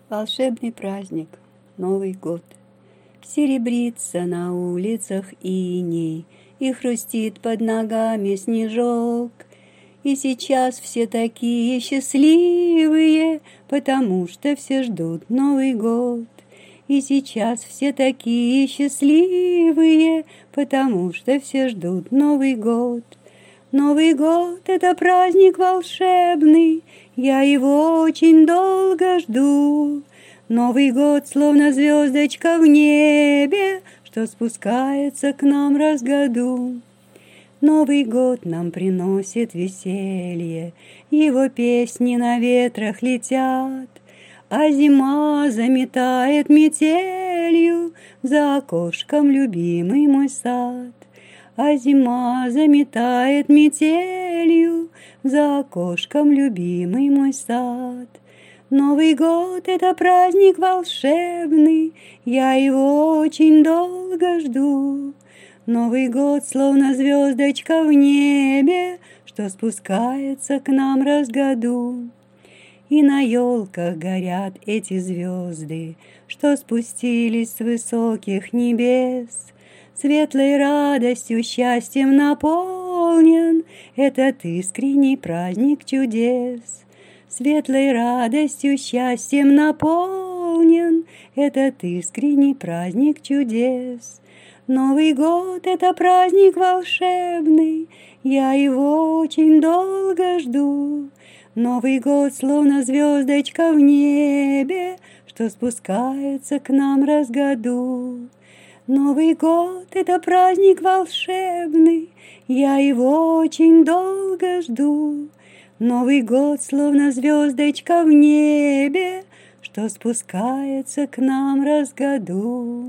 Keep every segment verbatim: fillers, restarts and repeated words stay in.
Волшебный праздник, Новый год. Серебрится на улицах иней, и хрустит под ногами снежок. И сейчас все такие счастливые, потому что все ждут Новый год. И сейчас все такие счастливые, потому что все ждут Новый год. Новый год — это праздник волшебный, я его очень долго жду. Новый год словно звездочка в небе, что спускается к нам раз в году. Новый год нам приносит веселье, его песни на ветрах летят, а зима заметает метелью за окошком любимый мой сад. А зима заметает метелью за окошком любимый мой сад. Новый год — это праздник волшебный, я его очень долго жду. Новый год словно звездочка в небе, что спускается к нам раз в году. И на елках горят эти звезды, что спустились с высоких небес. Светлой радостью, счастьем наполнен этот искренний праздник чудес. Светлой радостью, счастьем наполнен этот искренний праздник чудес. Новый год — это праздник волшебный, я его очень долго жду. Новый год словно звездочка в небе, что спускается к нам раз в году. Новый год — это праздник волшебный, я его очень долго жду. Новый год словно звездочка в небе, что спускается к нам раз в году,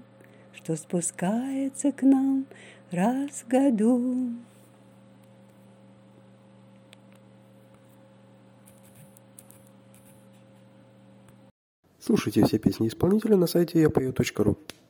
что спускается к нам раз в году. Слушайте все песни исполнителя на сайте я пою точка ру.